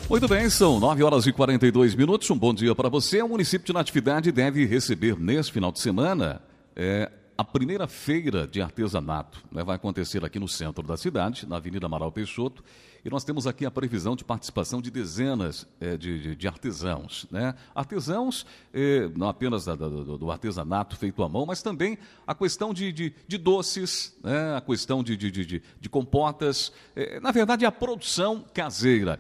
Muito bem, são 9h42. Um bom dia para você. O município de Natividade deve receber neste final de semana a primeira feira de artesanato. Vai acontecer aqui no centro da cidade, na Avenida Amaral Peixoto. E nós temos aqui a previsão de participação de dezenas de artesãos. Artesãos, não apenas do artesanato feito à mão, mas também a questão de doces, a questão de compotas, na verdade a produção caseira.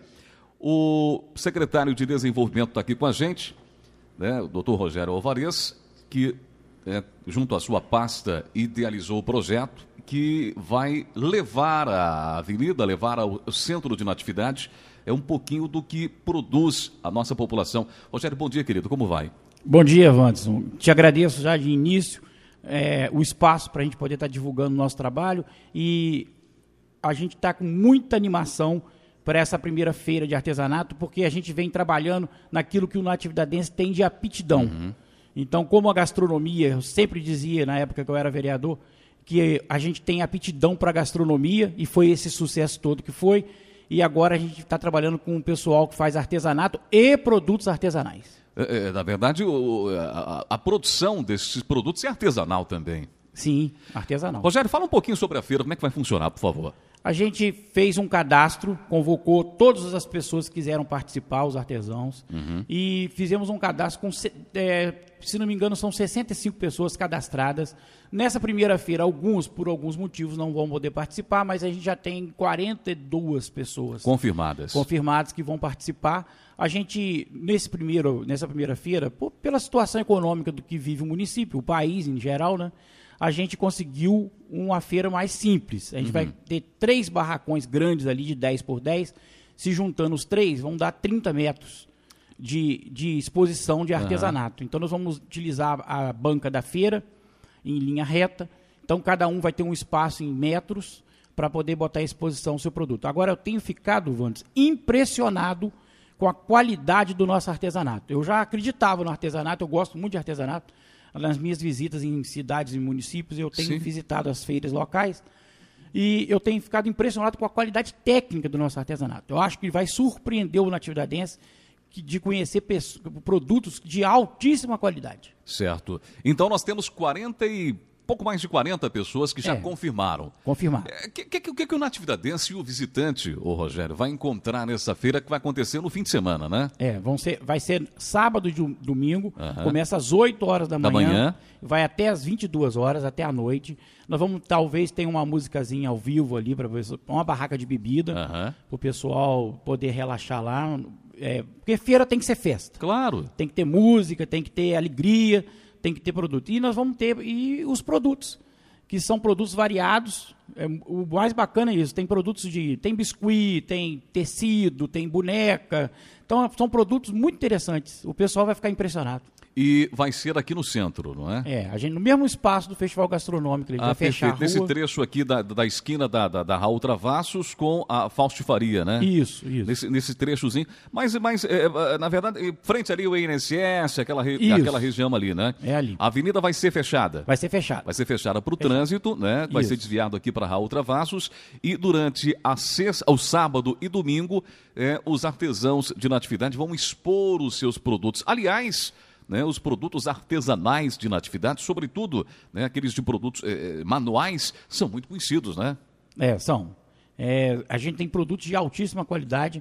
O secretário de Desenvolvimento está aqui com a gente, o doutor Rogério Alvarez, que, junto à sua pasta, idealizou o projeto que vai levar a avenida, levar ao centro de Natividade, um pouquinho do que produz a nossa população. Rogério, bom dia, querido, como vai? Bom dia, Wanderson. Te agradeço já de início o espaço para a gente poder estar divulgando o nosso trabalho, e a gente está com muita animação para essa primeira feira de artesanato, porque a gente vem trabalhando naquilo que o natividadense tem de aptidão. Uhum. Então, como a gastronomia, eu sempre dizia, na época que eu era vereador, que a gente tem aptidão para a gastronomia, e foi esse sucesso todo que foi, e agora a gente está trabalhando com o pessoal que faz artesanato e produtos artesanais. Na verdade, a produção desses produtos é artesanal também. Sim, artesanal. Rogério, fala um pouquinho sobre a feira, como é que vai funcionar, por favor? A gente fez um cadastro, convocou todas as pessoas que quiseram participar, os artesãos, e fizemos um cadastro com, se não me engano, são 65 pessoas cadastradas. Nessa primeira feira, por alguns motivos, não vão poder participar, mas a gente já tem 42 pessoas confirmadas que vão participar. A gente, nessa primeira feira, pela situação econômica do que vive o município, o país em geral, a gente conseguiu uma feira mais simples. A gente vai ter 3 barracões grandes ali de 10 por 10, se juntando os 3, vão dar 30 metros de exposição de artesanato. Então nós vamos utilizar a banca da feira em linha reta, então cada um vai ter um espaço em metros para poder botar à exposição o seu produto. Agora eu tenho ficado, Wanderson, impressionado com a qualidade do nosso artesanato. Eu já acreditava no artesanato, eu gosto muito de artesanato. Nas minhas visitas em cidades e municípios, eu tenho visitado as feiras locais e eu tenho ficado impressionado com a qualidade técnica do nosso artesanato. Eu acho que vai surpreender o natividadense de conhecer produtos de altíssima qualidade. Certo. Então nós temos pouco mais de 40 pessoas que já confirmaram. Confirmaram. O que o natividadense e o visitante, Rogério, vai encontrar nessa feira que vai acontecer no fim de semana, né? Vai ser sábado e domingo, começa às 8 horas da manhã, vai até às 22 horas, até a noite. Nós vamos, talvez, ter uma musicazinha ao vivo ali, uma barraca de bebida, para o pessoal poder relaxar lá. Porque feira tem que ser festa. Claro. Tem que ter música, tem que ter alegria, tem que ter produto. E nós vamos ter os produtos, que são produtos variados. O mais bacana é isso. Tem produtos tem biscuit, tem tecido, tem boneca. Então, são produtos muito interessantes. O pessoal vai ficar impressionado. E vai ser aqui no centro, não é? A gente no mesmo espaço do Festival Gastronômico. Ele vai fechar a rua. Nesse trecho aqui da esquina da Raul Travassos com a Fausto Faria, né? Isso. Nesse trechozinho. Mas na verdade, frente ali o INSS, aquela região ali, né? É ali. A avenida vai ser fechada. Vai ser fechada. Vai ser fechada para o trânsito, né? Vai ser desviado aqui para a Raul Travassos. E durante o sábado e domingo, os artesãos de Natividade vão expor os seus produtos. Aliás, os produtos artesanais de Natividade, sobretudo aqueles de produtos manuais, são muito conhecidos, né? São. A gente tem produtos de altíssima qualidade.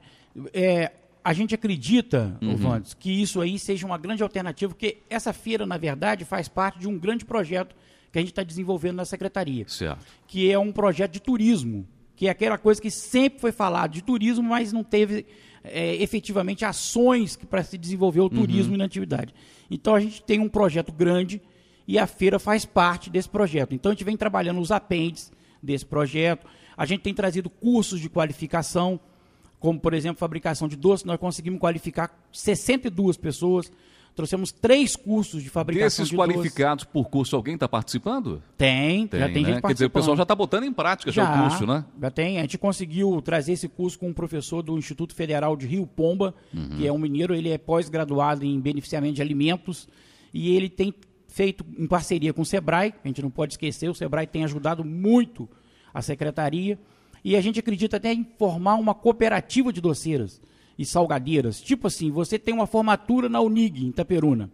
A gente acredita, Wanderson, que isso aí seja uma grande alternativa, porque essa feira, na verdade, faz parte de um grande projeto que a gente está desenvolvendo na Secretaria. Certo. Que é um projeto de turismo, que é aquela coisa que sempre foi falado de turismo, mas não teve efetivamente ações para se desenvolver o turismo e Natividade. Então a gente tem um projeto grande e a feira faz parte desse projeto. Então a gente vem trabalhando os apêndices desse projeto, a gente tem trazido cursos de qualificação, como por exemplo fabricação de doces. Nós conseguimos qualificar 62 pessoas. Trouxemos 3 cursos de fabricação de doces. Desses qualificados por curso, alguém está participando? Tem, já tem gente participando. Quer dizer, o pessoal já está botando em prática já o curso, né? Já tem. A gente conseguiu trazer esse curso com um professor do Instituto Federal de Rio Pomba, que é um mineiro. Ele é pós-graduado em beneficiamento de alimentos e ele tem feito em parceria com o Sebrae. A gente não pode esquecer, o Sebrae tem ajudado muito a Secretaria. E a gente acredita até em formar uma cooperativa de doceiras. e salgadeiras. Tipo assim, você tem uma formatura na Unig, em Itaperuna,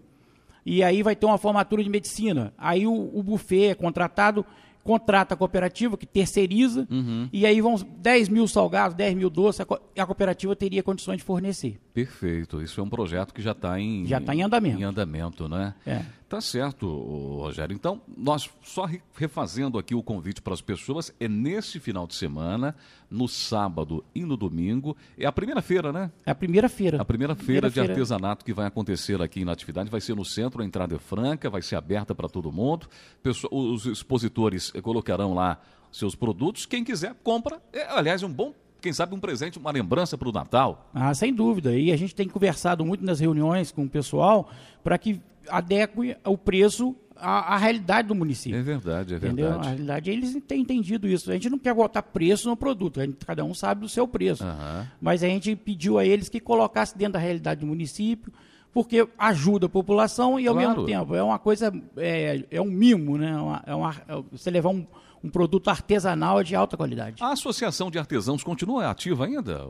e aí vai ter uma formatura de medicina. Aí o buffet é contratado, contrata a cooperativa, que terceiriza, e aí vão 10 mil salgados, 10 mil doces, a cooperativa teria condições de fornecer. Perfeito. Isso é um projeto que já está em andamento. Em andamento, né? Tá certo, Rogério. Então, nós só refazendo aqui o convite para as pessoas, é nesse final de semana, no sábado e no domingo. É a primeira feira, né? É a primeira feira. A primeira feira de artesanato que vai acontecer aqui na atividade vai ser no centro, a entrada é franca, vai ser aberta para todo mundo. Os expositores colocarão lá seus produtos. Quem quiser, compra. Aliás, quem sabe um presente, uma lembrança para o Natal. Sem dúvida. E a gente tem conversado muito nas reuniões com o pessoal para que adeque o preço à realidade do município. É verdade, Entendeu? A realidade, eles têm entendido isso. A gente não quer botar preço no produto, cada um sabe do seu preço. Mas a gente pediu a eles que colocassem dentro da realidade do município, porque ajuda a população e, ao mesmo tempo, é uma coisa, é um mimo, né? Você levar um produto artesanal de alta qualidade. A Associação de Artesãos continua ativa ainda?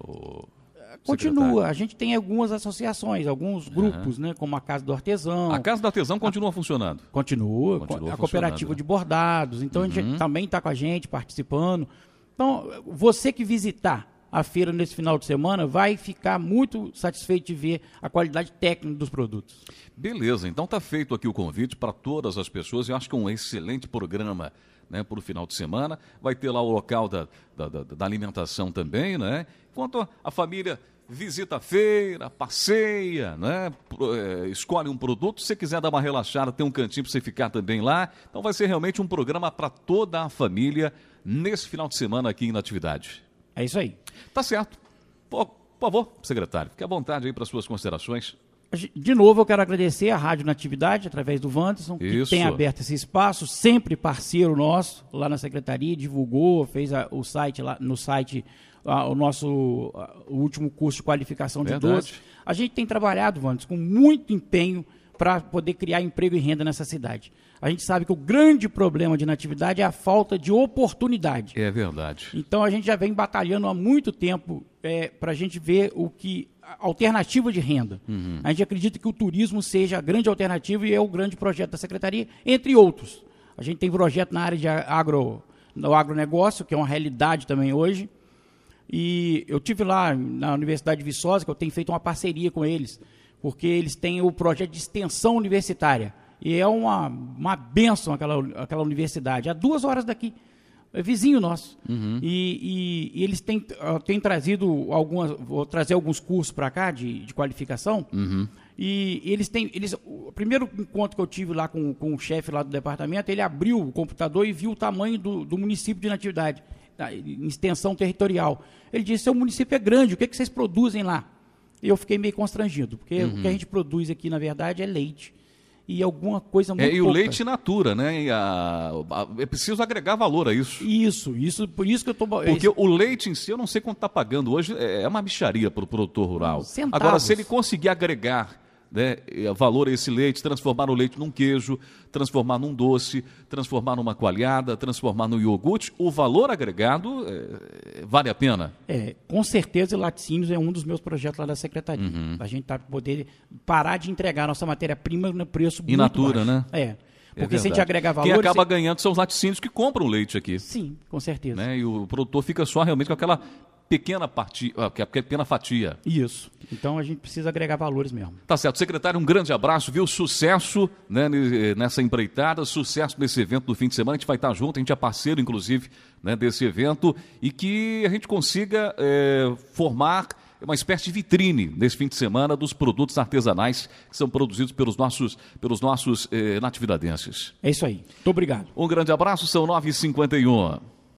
Continua. A gente tem algumas associações, alguns grupos, né, como a Casa do Artesão. A Casa do Artesão continua funcionando? Continua a cooperativa de bordados. Então, a gente também está com a gente, participando. Então, você que visitar a feira nesse final de semana vai ficar muito satisfeito de ver a qualidade técnica dos produtos. Beleza, então está feito aqui o convite para todas as pessoas. Eu acho que é um excelente programa, né, para o final de semana. Vai ter lá o local da alimentação também, né? Enquanto a família visita a feira, passeia, né? Escolhe um produto. Se você quiser dar uma relaxada, tem um cantinho para você ficar também lá. Então vai ser realmente um programa para toda a família nesse final de semana aqui em Natividade. É isso aí. Tá certo. Por favor, secretário, fique à vontade aí para as suas considerações. De novo, eu quero agradecer a Rádio Natividade, através do Wanderson, que tem aberto esse espaço, sempre parceiro nosso, lá na secretaria, divulgou, fez o site lá no site, o último curso de qualificação de doces. A gente tem trabalhado, Wanderson, com muito empenho para poder criar emprego e renda nessa cidade. A gente sabe que o grande problema de Natividade é a falta de oportunidade. É verdade. Então a gente já vem batalhando há muito tempo para a gente ver alternativa de renda. A gente acredita que o turismo seja a grande alternativa e é o grande projeto da Secretaria, entre outros. A gente tem projeto na área de do agronegócio, que é uma realidade também hoje. E eu tive lá na Universidade de Viçosa, que eu tenho feito uma parceria com eles, porque eles têm o projeto de extensão universitária. E é uma bênção aquela universidade, a 2 horas daqui, é vizinho nosso. E eles têm trazido vou trazer alguns cursos para cá de qualificação, e o primeiro encontro que eu tive lá com o chefe lá do departamento, ele abriu o computador e viu o tamanho do município de Natividade, em extensão territorial. Ele disse, seu município é grande, o que vocês produzem lá? E eu fiquei meio constrangido, porque o que a gente produz aqui, na verdade, é leite. E alguma coisa muito pouca. O leite natura, né? É preciso agregar valor a isso. Isso, por isso que eu estou... Porque o leite em si, eu não sei quanto está pagando hoje, é uma mixaria para o produtor rural. Centavos. Agora, se ele conseguir agregar, né, valor a esse leite, transformar o leite num queijo, transformar num doce, transformar numa coalhada, transformar num iogurte, o valor agregado vale a pena? Com certeza, laticínios é um dos meus projetos lá da Secretaria. A gente está poder parar de entregar a nossa matéria-prima no preço muito natura, baixo. Né? Porque se a gente agregar valor... Quem acaba ganhando são os laticínios que compram leite aqui. Sim, com certeza. Né? E o produtor fica só realmente com aquela pequena fatia. Isso. Então a gente precisa agregar valores mesmo. Tá certo. Secretário, um grande abraço, viu? Sucesso, né, nessa empreitada, sucesso nesse evento do fim de semana. A gente vai estar junto, a gente é parceiro, inclusive, né, desse evento, e que a gente consiga formar uma espécie de vitrine nesse fim de semana dos produtos artesanais que são produzidos pelos nossos natividadenses. É isso aí. Muito obrigado. Um grande abraço, são 9h51.